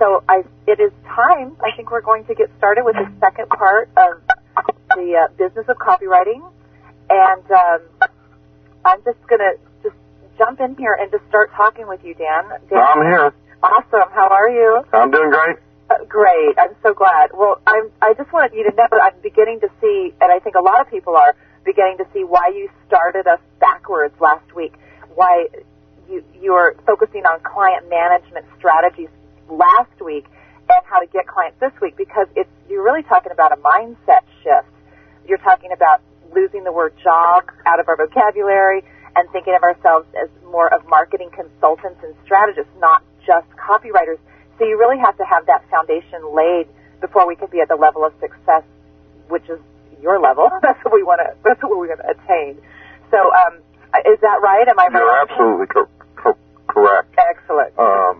So it is time. I think we're going to get started with the second part of the business of copywriting. And I'm just going to just jump in here and just start talking with you, Dan. I'm here. Awesome. How are you? I'm doing great. Great. I'm so glad. Well, I just wanted you to know that I'm beginning to see, and I think a lot of people are beginning to see why you started us backwards last week, why you're focusing on client management strategies last week and how to get clients this week, because you're really talking about a mindset shift. You're talking about losing the word job out of our vocabulary and thinking of ourselves as more of marketing consultants and strategists, not just copywriters. So you really have to have that foundation laid before we can be at the level of success, which is your level. That's what we want to attain. So, is that right? Am I right? You're absolutely correct. Excellent.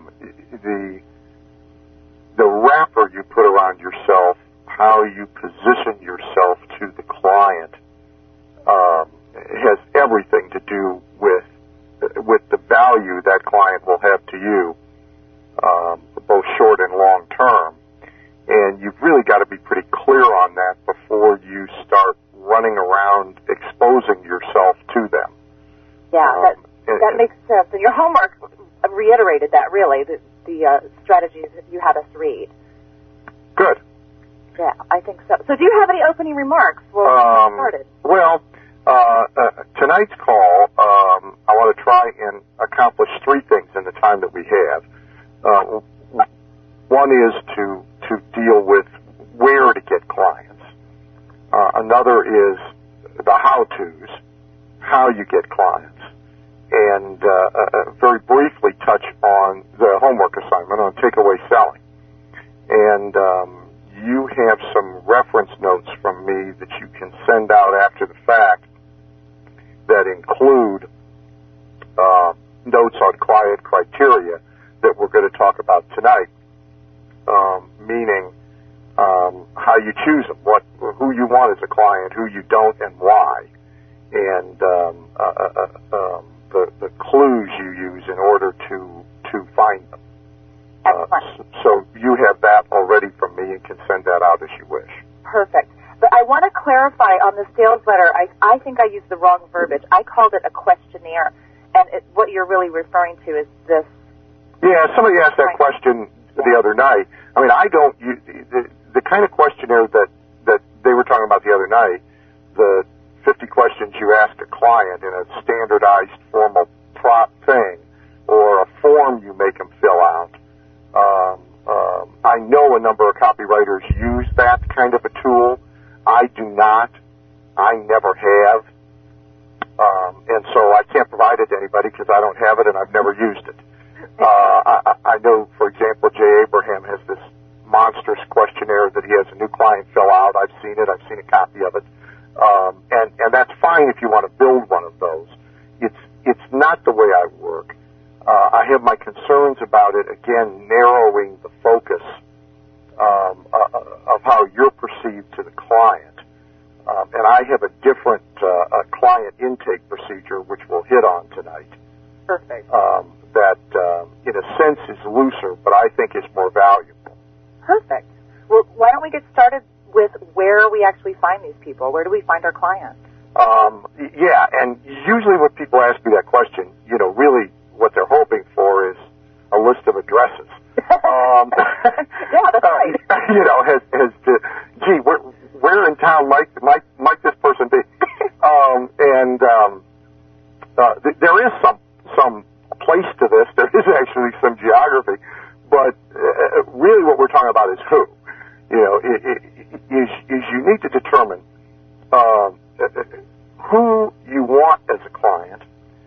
The wrapper you put around yourself, how you position yourself to the client, has everything to do with the value that client will have to you, both short and long term. And you've really got to be pretty clear on that before you start running around exposing yourself to them. Yeah, that makes sense. And your homework reiterated that, really, the strategies that you had us read. Good. Yeah, I think so. So do you have any opening remarks? We'll get started. Well, tonight's call, I want to try and accomplish three things in the time that we have. One is to deal with where to get clients. Another is the how-tos, how you get clients. And very briefly touch on the homework assignment on takeaway selling. And you have some reference notes from me that you can send out after the fact that include notes on client criteria that we're going to talk about tonight, meaning how you choose them, who you want as a client, who you don't, and why, and the clues you use in order to find them. So you have that already from me and can send that out as you wish. Perfect. But I want to clarify on the sales letter, I think I used the wrong verbiage. I called it a questionnaire, and what you're really referring to is this. Yeah, somebody asked that question the other night. I mean, I don't use the kind of questionnaire that they were talking about the other night, the 50 questions you ask a client in a standardized formal thing, or a form you make them fill out. I know a number of copywriters use that kind of a tool. I do not. I never have. And so I can't provide it to anybody because I don't have it and I've never used it. I know, for example, Jay Abraham has this monstrous questionnaire that he has a new client fill out. I've seen it. I've seen a copy of it. And that's fine if you want to build one of those. It's not the way I work. I have my concerns about it, again, narrowing the focus of how you're perceived to the client. And I have a different client intake procedure, which we'll hit on tonight. Perfect. That, in a sense, is looser, but I think is more valuable. Perfect. Well, why don't we get started with where we actually find these people? Where do we find our clients? Yeah, and usually when people ask me that question, really what they're hoping for is a list of addresses. Yeah, that's right. As to, gee, where in town might this person be? There is some place to this. There is actually some geography, but really what we're talking about is who. Is you need to determine who you want as a client,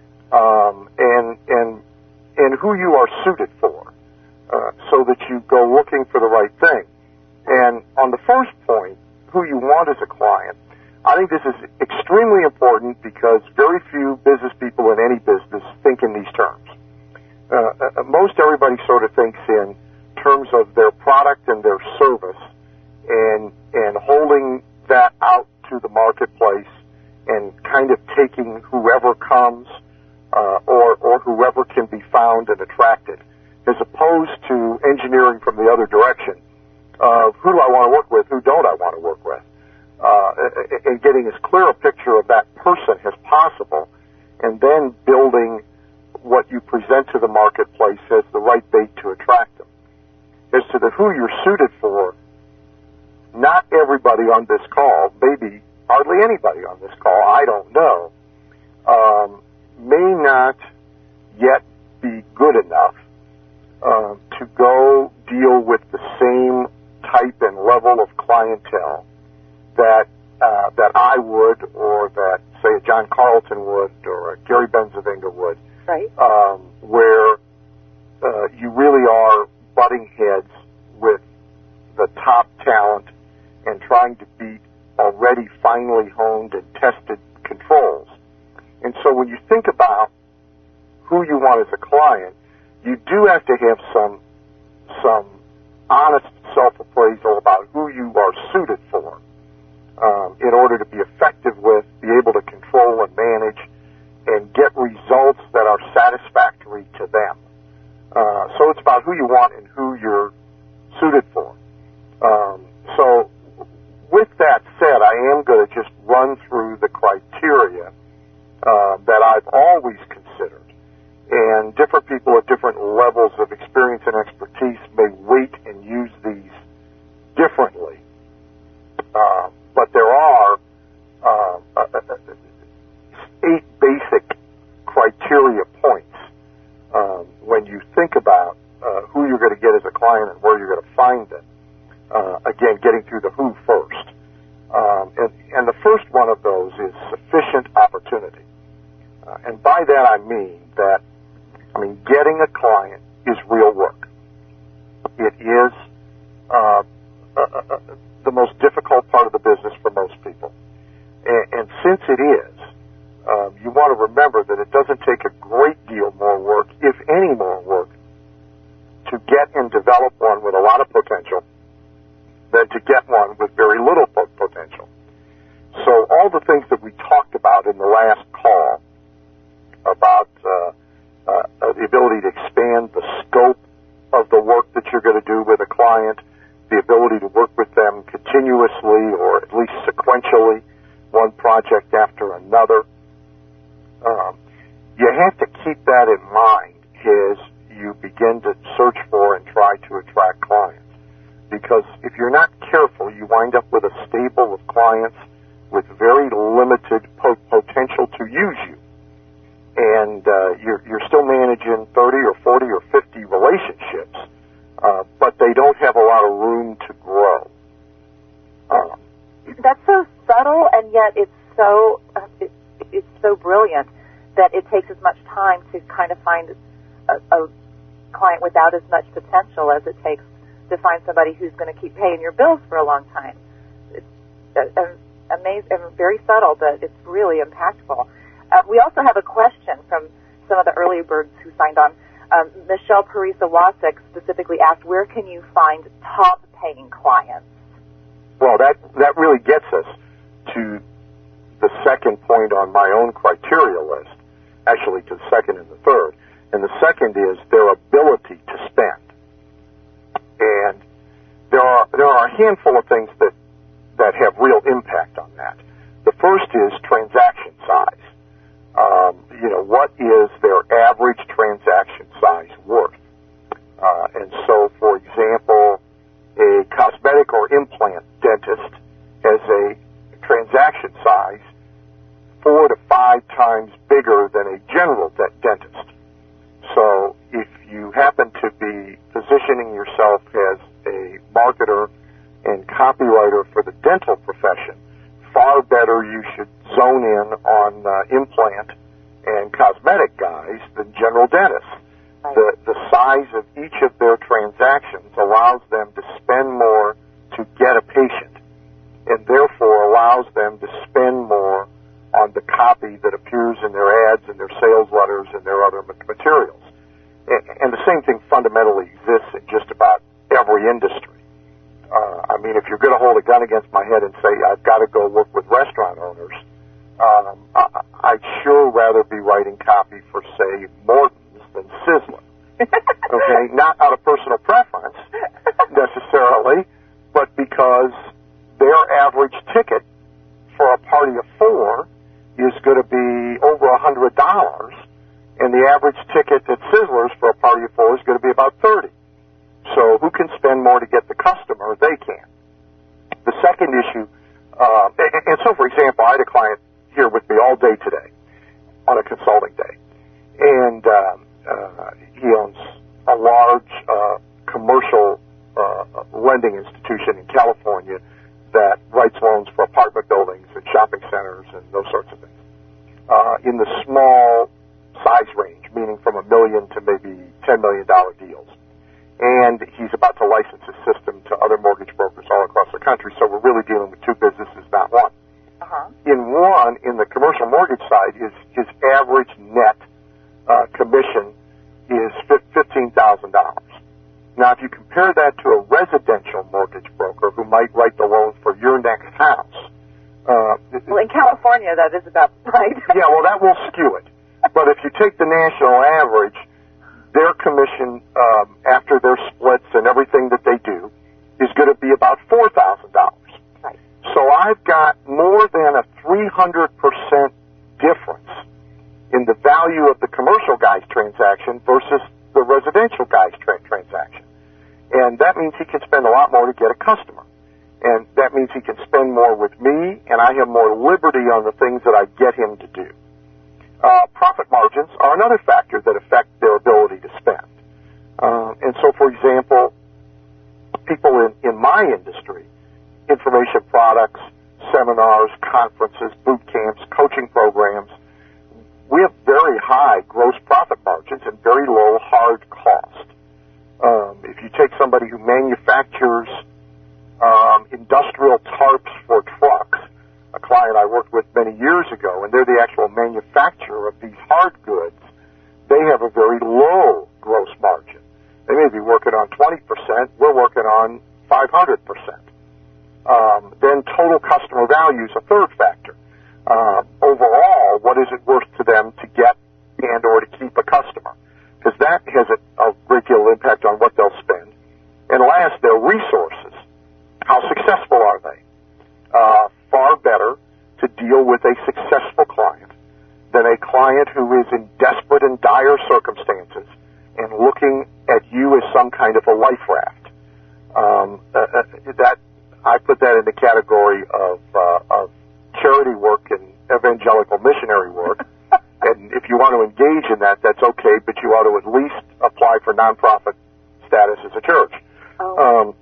and who you are suited for, so that you go looking for the right thing. And on the first point, who you want as a client, I think this is extremely important because very few business people in any business think in these terms. Most everybody sort of thinks in terms of their product and their service, and holding that out to the marketplace and kind of taking whoever comes or whoever can be found and attracted, as opposed to engineering from the other direction of who do I want to work with, who don't I want to work with, and getting as clear a picture of that person as possible, and then building what you present to the marketplace as the right bait to attract them. As to the who you're suited for, not everybody on this call, maybe hardly anybody on this call, I don't know, may not yet be good enough to go deal with the same type and level of clientele that I would, or that, say, a John Carlton would, or a Gary Benzavinga would, right? Where you really are butting heads with the top talent and trying to beat already finely honed and tested controls. And so when you think about who you want as a client, you do have to have some honest self-appraisal about who you are suited for in order to be effective with, be able to control and manage, and get results that are satisfactory to them. So it's about who you want and who you're suited for. So with that said, I am going to just run through the criteria that I've always considered. And different people at different levels of experience and expertise may weight and use these differently. But there are 8 basic criteria points when you think about who you're going to get as a client and where you're going to find them. Again, getting through the who first. And the first one of those is sufficient opportunity. And by that I mean getting a client is real work. It is the most difficult part of the business for most people. And since it is, you want to remember that it doesn't take a great deal more work, if any more work, to get and develop one with a lot of potential than to get one with very little potential. So all the things that we talked about in the last call about the ability to expand the scope of the work that you're going to do with a client, the ability to work with them continuously or at least sequentially, one project after another. You have to keep that in mind as you begin to search for and try to attract clients. Because if you're not careful, you wind up with a stable of clients with very limited potential to use you. And you're still managing 30 or 40 or 50 relationships, but they don't have a lot of room to grow. That's so subtle, and yet it's so brilliant that it takes as much time to kind of find a client without as much potential as it takes to find somebody who's going to keep paying your bills for a long time. It's amazing and very subtle, but it's really impactful. We also have a question from some of the early birds who signed on. Michelle Parisa-Wasik specifically asked, where can you find top-paying clients? Well, that really gets us to the second point on my own criteria list, actually to the second and the third. And the second is their ability to spend. And there are a handful of things that have real impact on that. The first is transaction size. What is their average transaction size worth? And so, for example, a cosmetic or implant dentist has a transaction size 4 to 5 times bigger than a general dentist. So if you happen to be positioning yourself as a marketer and copywriter for the dental profession, far better you should zone in on implant and cosmetic guys than general dentists. Right. The size of each of their transactions allows them to spend more to get a patient, and therefore allows them to spend more on the copy that appears in their ads and their sales letters and their other materials. And the same thing fundamentally exists in just about every industry. If you're going to hold a gun against my head and say, I've got to go work with restaurant owners, I'd sure rather be writing copy for, say, Morton's than Sizzler. Okay? Not out of personal preference, can spend more to get the customer, they can. The second issue, and so, for example, I had a client here with me all day today on a consulting day, and he owns a large commercial lending institution in California that writes loans for apartment buildings and shopping centers and those sorts of things in the small size range, meaning from $1 million to maybe $10 million deals. And he's about to license his system to other mortgage brokers all across the country, so we're really dealing with two businesses, not one. In one, in the commercial mortgage side, his average net commission is $15,000. Now, if you compare that to a residential mortgage broker who might write the loan for your next house. Well, in California, that is about right. Yeah, well, that will skew it. But if you take the national average, their commission after their splits and everything that they do is going to be about $4,000. Right. So I've got more than a 300% difference in the value of the commercial guy's transaction versus the residential guy's transaction. And that means he can spend a lot more to get a customer. And that means he can spend more with me, and I have more liberty on the things that I get him to do. Profit margins are another factor that affect their ability to spend. And so, for example, people in my industry, information products, seminars, conferences, boot camps, coaching programs, we have very high gross profit margins and very low hard cost. If you take somebody who manufactures industrial tarps for trucks, a client I worked with many years ago, and they're the actual manufacturer of these hard goods, they have a very low gross margin. They may be working on 20%, we're working on 500%. Then total customer value is a third factor. Overall, what is it worth to them to get and or to keep a customer? Because that has a great deal of impact on what they'll spend. And last, their resources. How successful are they? Far better to deal with a successful client than a client who is in desperate and dire circumstances and looking at you as some kind of a life raft. That I put that in the category of charity work and evangelical missionary work. And if you want to engage in that, that's okay, but you ought to at least apply for nonprofit status as a church. Oh.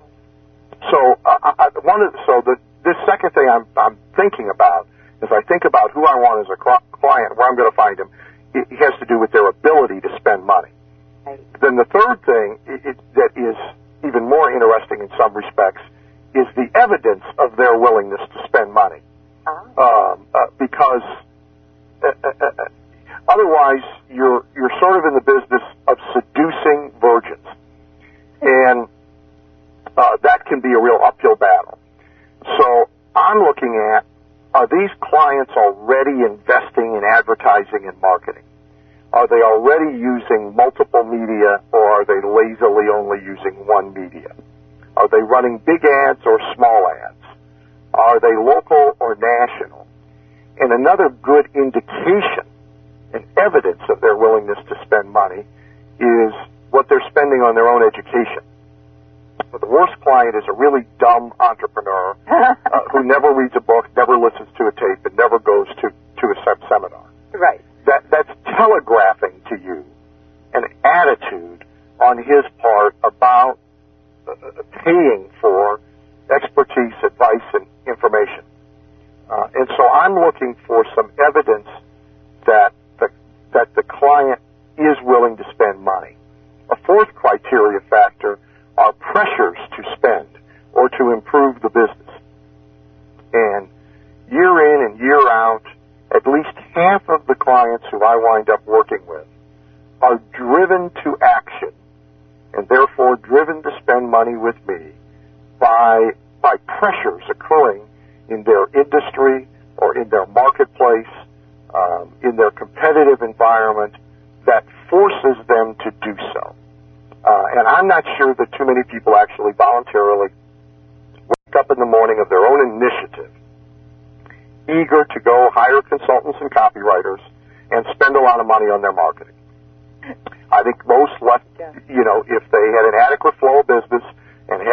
This second thing I'm thinking about, as I think about who I want as a client, where I'm going to find him, it has to do with their ability to spend money. Right. Then the third thing that is even more interesting in some respects is the evidence of their willingness to spend money. Because otherwise you're sort of in the business of seducing virgins, and that can be a real uphill battle. So I'm looking at, are these clients already investing in advertising and marketing? Are they already using multiple media, or are they lazily only using one media? Are they running big ads or small ads? Are they local or national? And another good indication and evidence of their willingness to spend money is what they're spending on their own education. But the worst client is a really dumb entrepreneur who never reads a book, never listens to a tape, and never goes to a seminar. Right. That's telegraphing to you an attitude on his part about paying for expertise, advice, and information. And so I'm looking for some evidence that the client is willing to spend money. A fourth criteria factor are pressures to spend or to improve the business. And year in and year out, at least half of the clients who I wind up working with are driven to action and therefore driven to spend money with me by pressures occurring in their industry or in their marketplace, in their competitive environment that forces them to do so. And I'm not sure that too many people actually voluntarily wake up in the morning of their own initiative, eager to go hire consultants and copywriters and spend a lot of money on their marketing. I think most left, if they had an adequate flow of business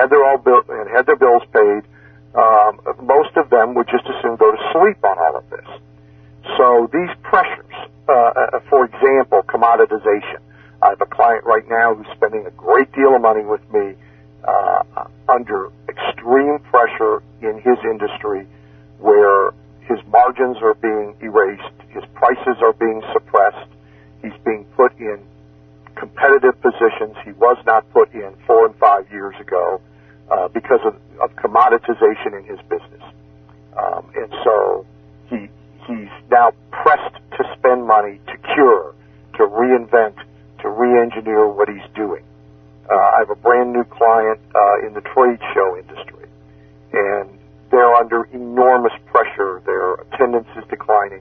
had their bills paid, most of them would just as soon go to sleep on all of this. So these pressures, for example, commoditization. I have a client right now who's spending a great deal of money with me under extreme pressure in his industry where his margins are being erased, his prices are being suppressed, he's being put in competitive positions he was not put in 4 and 5 years ago because of commoditization in his business. And so he's now pressed to spend money to cure, to reinvent, to re-engineer what he's doing. I have a brand new client in the trade show industry, and they're under enormous pressure. Their attendance is declining.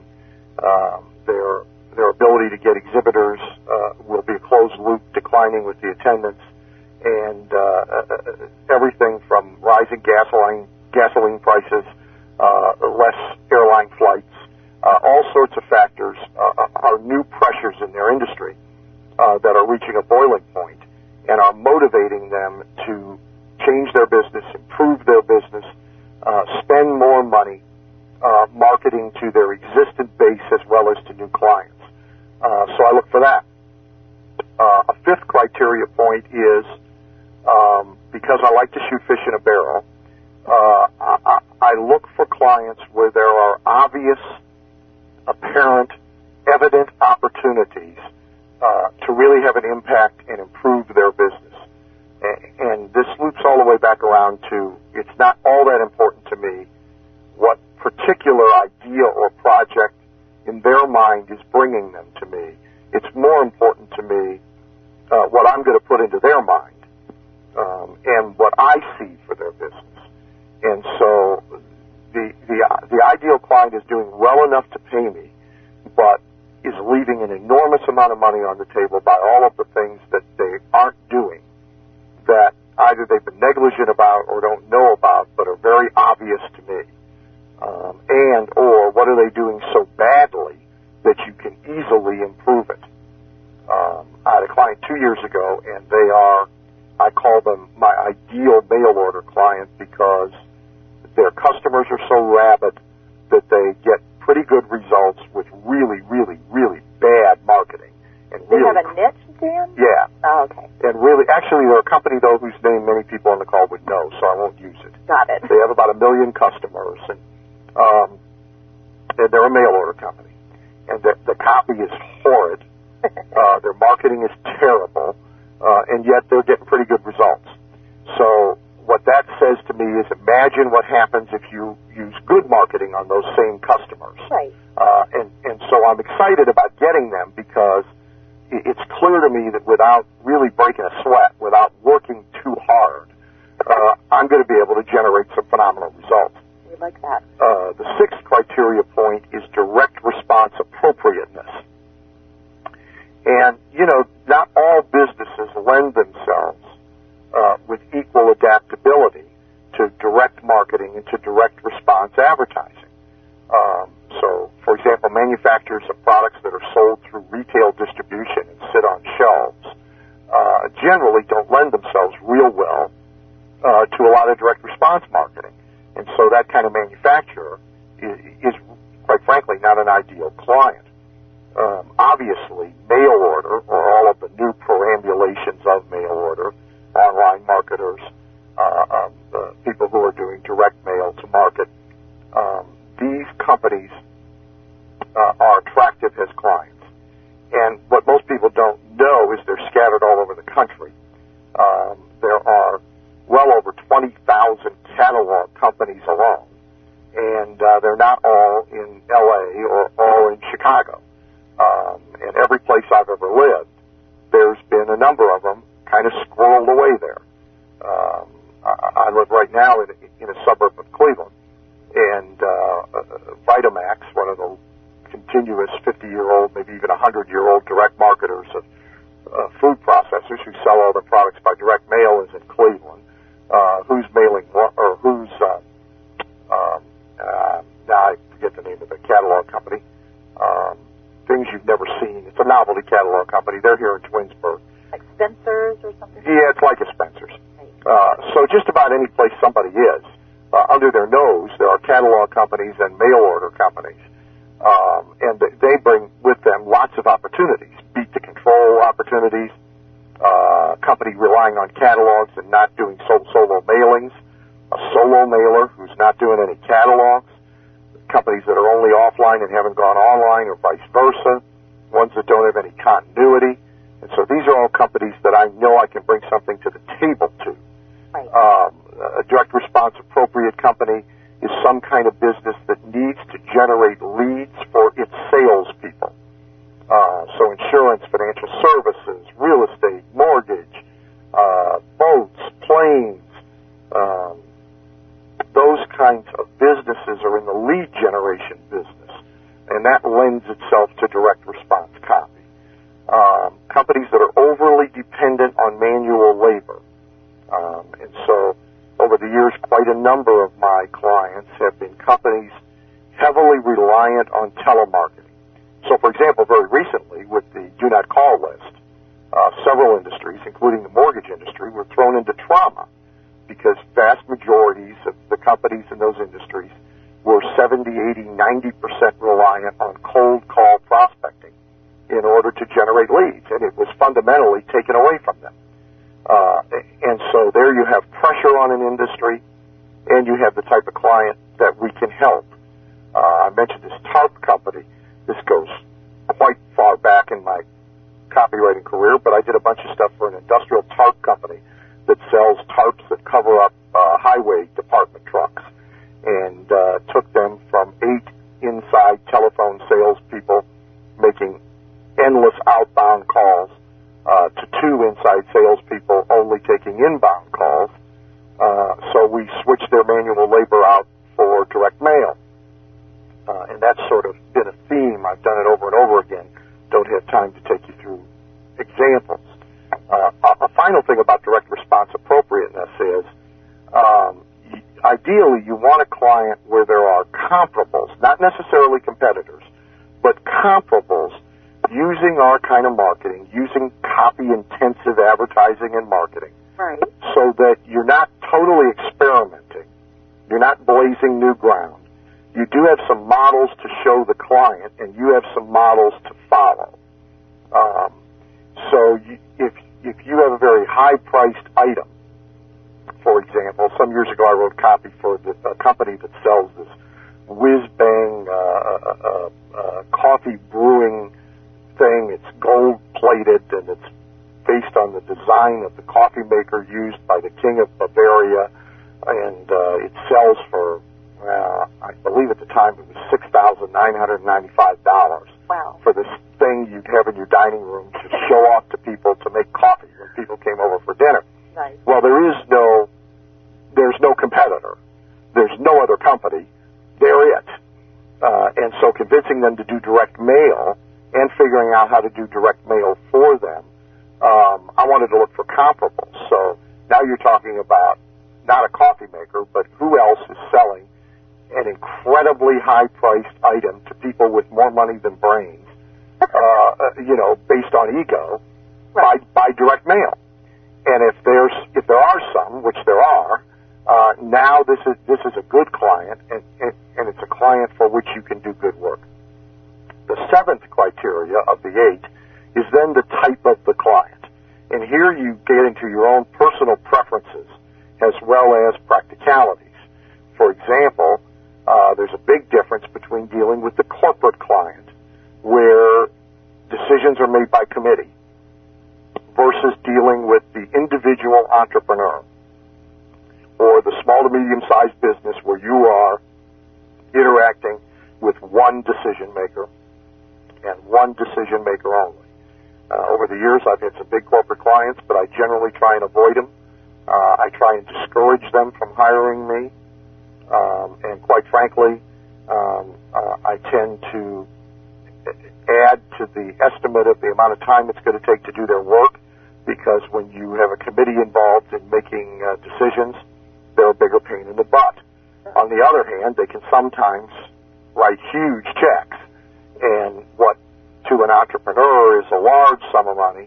Their ability to get exhibitors will be a closed loop, declining with the attendance, and everything from rising gasoline prices, less airline flights, all sorts of factors are new pressures in their industry that are reaching a boiling point and are motivating them to change their business, improve their business, spend more money marketing to their existing base as well as to new clients. So I look for that. A fifth criteria point is because I like to shoot fish in a barrel, I look for clients where there are obvious, apparent, evident opportunities to really have an impact and improve their business. And this loops all the way back around to it's not all that important to me what particular idea or project in their mind is bringing them to me. It's more important to me what I'm going to put into their mind and what I see for their business. And so the ideal client is doing well enough to pay me, but is leaving an enormous amount of money on the table by all of the things that they aren't doing that either they've been negligent about or don't know about but are very obvious to me. And or what are they doing so badly that you can easily improve it? I had a client 2 years ago, and they are, I call them my ideal mail order client because their customers are so rabid that they get pretty good results with really, really, really bad marketing. And They really, have a niche, Dan? yeah. Oh, okay. And really, actually, they're a company, though, whose name many people on the call would know, so I won't use it. Got it. They have about 1 million customers, and they're a mail order company. And the copy is horrid. Their marketing is terrible, and yet they're getting pretty good results. So what that says to me is imagine what happens if you use good marketing on those same customers. Right. And so I'm excited about getting them because it's clear to me that without really breaking a sweat, without working too hard, I'm going to be able to generate some phenomenal results. We like that. The sixth criteria point is direct response appropriateness. And, not all businesses lend themselves with equal adaptability to direct marketing and to direct response advertising. So, for example, manufacturers of products that are sold through retail distribution and sit on shelves generally don't lend themselves real well to a lot of direct response marketing. And so that kind of manufacturer is quite frankly, not an ideal client. Obviously, mail order, or all of the new perambulations of mail order, online marketers, people who are doing direct mail to market, these companies are attractive as clients. And what most people don't know is they're scattered all over the country. There are well over 20,000 catalog companies alone, and they're not all in L.A. or all in Chicago. And every place I've ever lived, there's been a number of them kind of squirreled away there. I live right now in a suburb of Cleveland, and Vitamax, one of the continuous 50-year-old, maybe even 100-year-old direct marketers of food processors who sell all their products by direct mail, is in Cleveland. Who's mailing, or who's, now I forget the name of the catalog company, things you've never seen. It's a novelty catalog company. They're here in Twinsburg. Like Spencer's or something? Yeah, it's like a Spencer's. So just about any place somebody is, under their nose, there are catalog companies and mail order companies. And they bring with them lots of opportunities, beat-to-control opportunities, company relying on catalogs and not doing solo mailings, a solo mailer who's not doing any catalogs, companies that are only offline and haven't gone online, or vice versa, ones that don't have any continuity. And so these are all companies that I know I can bring something to the table to. Right. A direct response appropriate company is some kind of business that needs to generate leads for its salespeople. So insurance, financial services, real estate, mortgage, boats, planes, those kinds of businesses are in the lead generation business, and that lends itself to direct response copy. Companies that are overly dependent on manual labor. And so over the years, quite a number of my clients have been companies heavily reliant on telemarketing. So, for example, very recently with the Do Not Call list, several industries, including the mortgage industry, were thrown into trauma because vast majorities of the companies in those industries were 70, 80, 90% reliant on cold call prospecting in order to generate leads, and it was fundamentally taken away from them. And so there you have pressure on an industry, and you have the type of client that we can help. I mentioned this tarp company. This goes quite far back in my copywriting career, but I did a bunch of stuff for an industrial tarp company that sells tarps that cover up highway department trucks, and took them from 8 inside telephone salespeople making endless outbound calls to 2 inside salespeople only taking inbound calls. So we switched their manual labor out for direct mail. And that's sort of been a theme. I've done it over and over again. Don't have time to take you through examples. A final thing about direct response appropriateness is ideally you want a client where there are comparables, not necessarily competitors, but comparables using our kind of marketing, using copy-intensive advertising and marketing, right, so that you're not totally experimenting. You're not blazing new ground. You do have some models to show the client, and you have some models to follow. So if you have a very high-priced item, for example, some years ago I wrote copy for a company that sells this whiz-bang coffee brewing thing. It's gold-plated, and it's based on the design of the coffee maker used by the King of Bavaria, and it sells for, I believe at the time it was $6,995. Wow. For this thing you'd have in your dining room to show off to people to make coffee when people came over for dinner. Nice. Well, there's no competitor. There's no other company. They're it. And so convincing them to do direct mail and figuring out how to do direct mail for them, I wanted to look for comparables. So now you're talking about not a coffee maker, but who else is selling an incredibly high-priced item to people with more money than brains, based on ego, right, by direct mail. And if there are some, which there are, now this is a good client, and it's a client for which you can do good work. The 7th criteria of the 8 is then the type of the client. And here you get into your own personal preferences as well as practicalities. For example, there's a big difference between dealing with the corporate client, where decisions are made by committee, versus dealing with the individual entrepreneur or the small to medium-sized business where you are interacting with one decision maker and one decision maker only. Over the years, I've had some big corporate clients, but I generally try and avoid them. I try and discourage them from hiring me. And quite frankly, I tend to add to the estimate of the amount of time it's going to take to do their work, because when you have a committee involved in making decisions, they're a bigger pain in the butt. On the other hand, they can sometimes write huge checks, and what to an entrepreneur is a large sum of money,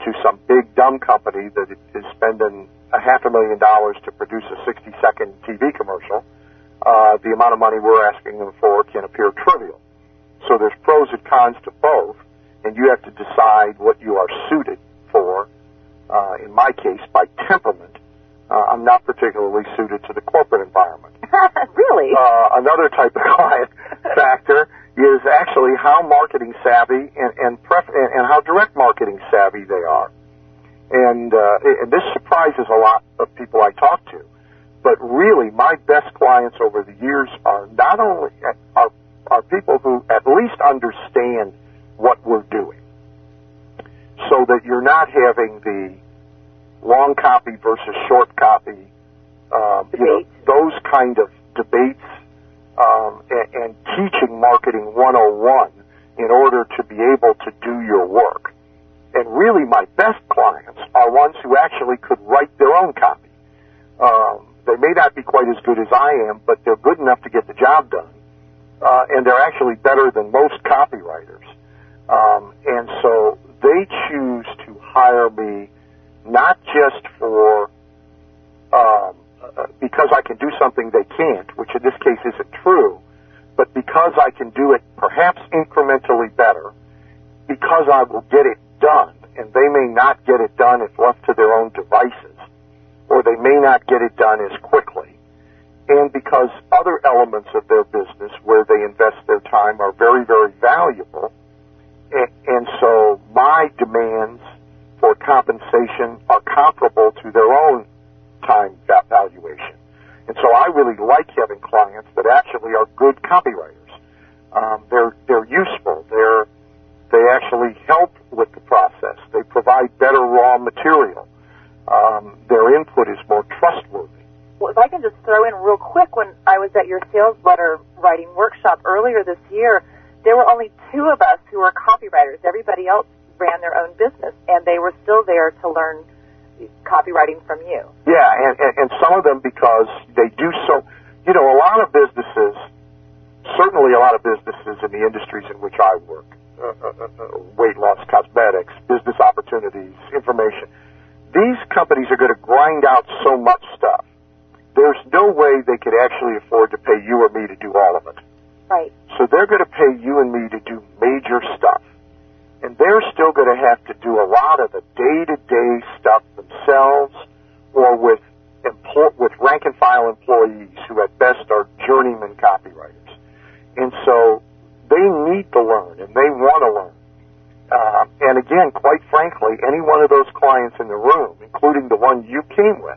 to some big dumb company that is spending $500,000 to produce a 60-second TV commercial, the amount of money we're asking them for can appear trivial. So there's pros and cons to both, and you have to decide what you are suited for. In my case, by temperament, I'm not particularly suited to the corporate environment. Really? Another type of client factor is actually how marketing savvy and how direct marketing savvy they are. And this surprises a lot of people I talk to. But really, my best clients over the years are not only are people who at least understand what we're doing, so that you're not having the long copy versus short copy, those kind of debates, and teaching marketing 101 in order to be able to do your work. And really, my best clients are ones who actually could write their own copy. They may not be quite as good as I am, but they're good enough to get the job done. And they're actually better than most copywriters. And so they choose to hire me not just for because I can do something they can't, which in this case isn't true, but because I can do it perhaps incrementally better, because I will get it done, and they may not get it done if left to their own devices, or they may not get it done as quickly, and because other elements of their business where they invest their time are very, very valuable, and so my demands for compensation are comparable to their own time valuation. And so I really like having clients that actually are good copywriters. They're useful. They actually help with the process. They provide better raw material. Their input is more trustworthy. Well, if I can just throw in real quick, when I was at your sales letter writing workshop earlier this year, there were only 2 of us who were copywriters. Everybody else ran their own business, and they were still there to learn copywriting from you. Yeah, and some of them because they do so. A lot of businesses, certainly a lot of businesses in the industries in which I work, weight loss, cosmetics, business opportunities, information, these companies are going to grind out so much stuff. There's no way they could actually afford to pay you or me to do all of it. Right. So they're going to pay you and me to do major stuff. And they're still going to have to do a lot of the day-to-day stuff themselves or with rank-and-file employees who at best are journeyman copywriters. And so they need to learn, and they want to learn. And again, quite frankly, any one of those clients in the room, including the one you came with,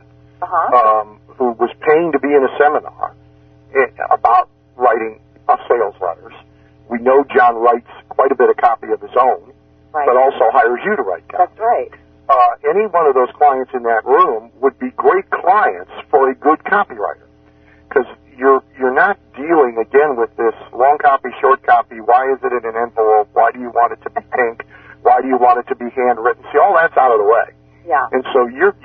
who was paying to be in a seminar about writing sales letters, we know John writes quite a bit of copy of his own, but also hires you to write copy. That's right. Any one of those clients in that room would be great clients for a good copywriter, because you're not dealing again with this long copy, short copy. Why is it in an envelope? Why do you want it to be pink? Why do you want it to be handwritten? See, all that's out of the way. Yeah. And so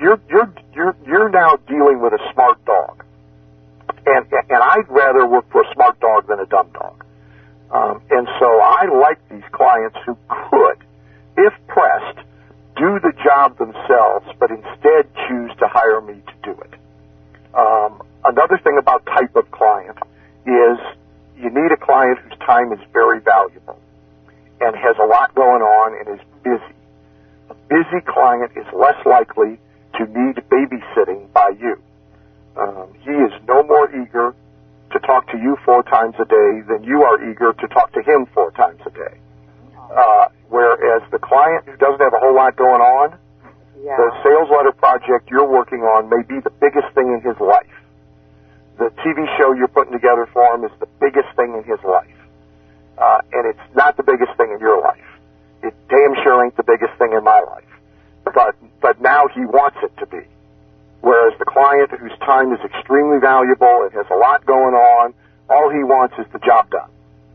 you're now dealing with a smart dog, and I'd rather work for a smart dog than a dumb dog. And so I like these clients who could, if pressed, do the job themselves, but instead choose to hire me to do it. Another thing about type of client is you need a client whose time is very valuable and has a lot going on and is busy. A busy client is less likely to need babysitting by you. He is no more eager to talk to you 4 times a day than you are eager to talk to him 4 times a day. Whereas the client who doesn't have a whole lot going on, the sales letter project you're working on may be the biggest thing in his life. The TV show you're putting together for him is the biggest thing in his life. And it's not the biggest thing in your life. It damn sure ain't the biggest thing in my life. But now he wants it to be. Whereas the client whose time is extremely valuable and has a lot going on, all he wants is the job done.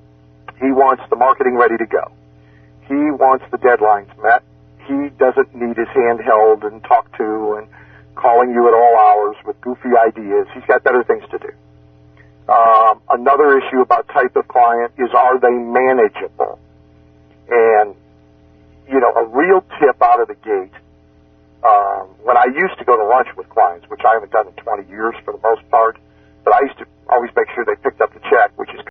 He wants the marketing ready to go. He wants the deadlines met. He doesn't need his hand held and talked to and calling you at all hours with goofy ideas. He's got better things to do. Another issue about type of client is, are they manageable? And, a real tip out of the gate, when I used to go to lunch with clients, which I haven't done in 20 years for the most part, but I used to always make sure they picked up the check, which is